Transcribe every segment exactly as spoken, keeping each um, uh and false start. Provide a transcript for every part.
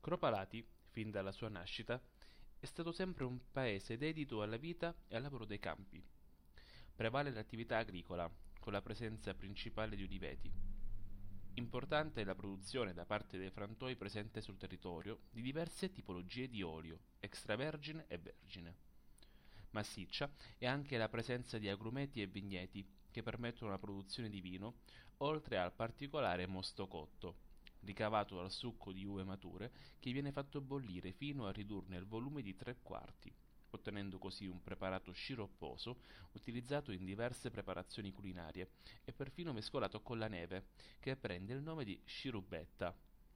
Cropalati, fin dalla sua nascita, è stato sempre un paese dedito alla vita e al lavoro dei campi. Prevale l'attività agricola, con la presenza principale di uliveti. Importante è la produzione da parte dei frantoi presente sul territorio di diverse tipologie di olio, extravergine e vergine. Massiccia è anche la presenza di agrumeti e vigneti che permettono la produzione di vino, oltre al particolare mosto cotto, ricavato dal succo di uve mature che viene fatto bollire fino a ridurne il volume di tre quarti, ottenendo così un preparato sciropposo utilizzato in diverse preparazioni culinarie e perfino mescolato con la neve, che prende il nome di scirubbetta.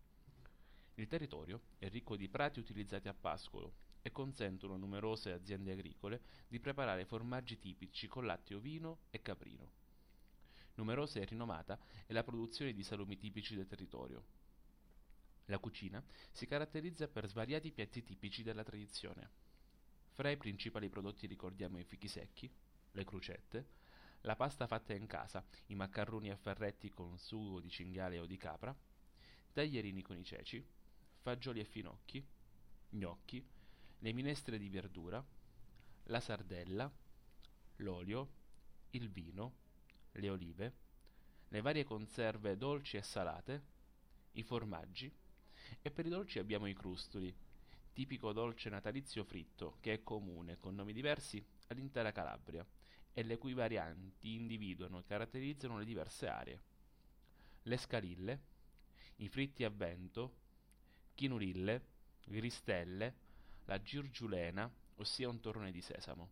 Il territorio è ricco di prati utilizzati a pascolo e consentono a numerose aziende agricole di preparare formaggi tipici con latte ovino e caprino. Numerosa e rinomata è la produzione di salumi tipici del territorio. La cucina si caratterizza per svariati piatti tipici della tradizione. Fra i principali prodotti ricordiamo i fichi secchi, le crocette, la pasta fatta in casa, i maccheroni a ferretti con sugo di cinghiale o di capra, taglierini con i ceci, fagioli e finocchi, gnocchi, le minestre di verdura, la sardella, l'olio, il vino, le olive, le varie conserve dolci e salate, i formaggi e per i dolci abbiamo i crustoli, tipico dolce natalizio fritto che è comune con nomi diversi all'intera Calabria e le cui varianti individuano e caratterizzano le diverse aree. Le scalille, i fritti a vento, chinurille, gristelle, la girgiulena, ossia un torrone di sesamo.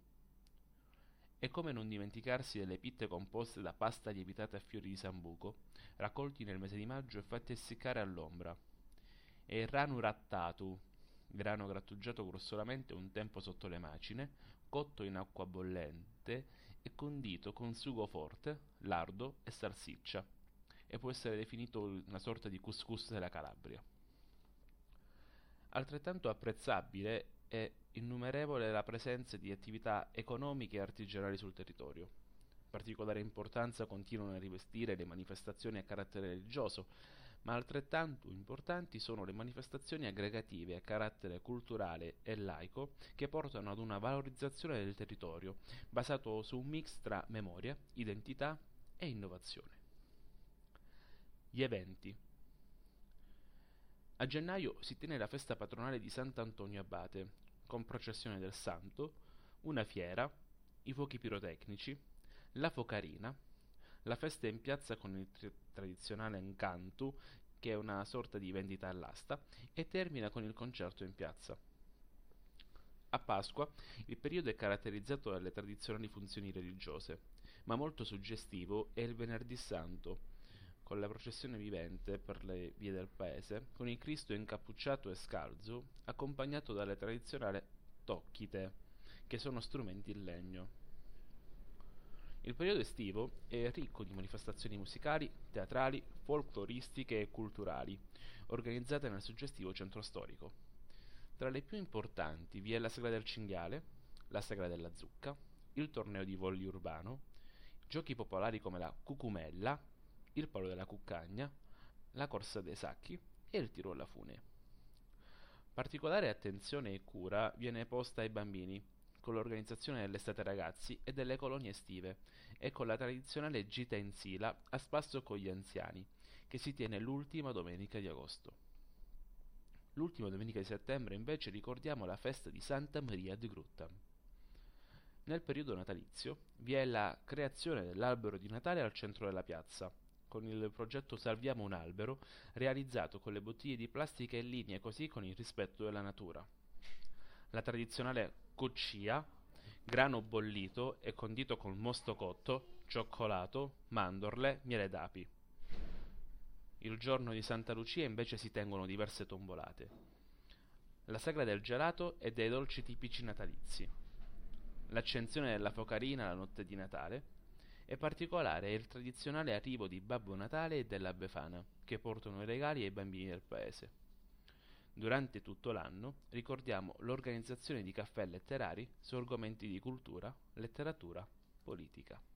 E come non dimenticarsi delle pitte composte da pasta lievitata a fiori di sambuco, raccolti nel mese di maggio e fatti essiccare all'ombra, e il ranu rattatu, grano grattugiato grossolanamente un tempo sotto le macine, cotto in acqua bollente e condito con sugo forte, lardo e salsiccia, e può essere definito una sorta di couscous della Calabria. Altrettanto apprezzabile è innumerevole la presenza di attività economiche e artigianali sul territorio. Particolare importanza continuano a rivestire le manifestazioni a carattere religioso, ma altrettanto importanti sono le manifestazioni aggregative a carattere culturale e laico che portano ad una valorizzazione del territorio, basato su un mix tra memoria, identità e innovazione. Gli eventi. A gennaio si tiene la festa patronale di Sant'Antonio Abate, con processione del santo, una fiera, i fuochi pirotecnici, la focarina, la festa in piazza con il tri- tradizionale Encantu, che è una sorta di vendita all'asta, e termina con il concerto in piazza. A Pasqua il periodo è caratterizzato dalle tradizionali funzioni religiose, ma molto suggestivo è il Venerdì Santo, con la processione vivente per le vie del paese, con il Cristo incappucciato e scalzo, accompagnato dalle tradizionali tocchite, che sono strumenti in legno. Il periodo estivo è ricco di manifestazioni musicali, teatrali, folcloristiche e culturali, organizzate nel suggestivo centro storico. Tra le più importanti vi è la Sagra del Cinghiale, la Sagra della Zucca, il torneo di volley urbano, giochi popolari come la Cucumella, il palo della cuccagna, la corsa dei sacchi e il tiro alla fune. Particolare attenzione e cura viene posta ai bambini, con l'organizzazione dell'estate ragazzi e delle colonie estive, e con la tradizionale gita in Sila a spasso con gli anziani, che si tiene l'ultima domenica di agosto. L'ultima domenica di settembre invece ricordiamo la festa di Santa Maria di Grutta. Nel periodo natalizio vi è la creazione dell'albero di Natale al centro della piazza, con il progetto Salviamo un albero, realizzato con le bottiglie di plastica in linea così con il rispetto della natura. La tradizionale coccia, grano bollito e condito con mosto cotto, cioccolato, mandorle, miele d'api. Il giorno di Santa Lucia invece si tengono diverse tombolate. La sagra del gelato e dei dolci tipici natalizi. L'accensione della focarina la notte di Natale. E particolare è il tradizionale arrivo di Babbo Natale e della Befana, che portano i regali ai bambini del paese. Durante tutto l'anno ricordiamo l'organizzazione di caffè letterari su argomenti di cultura, letteratura, politica.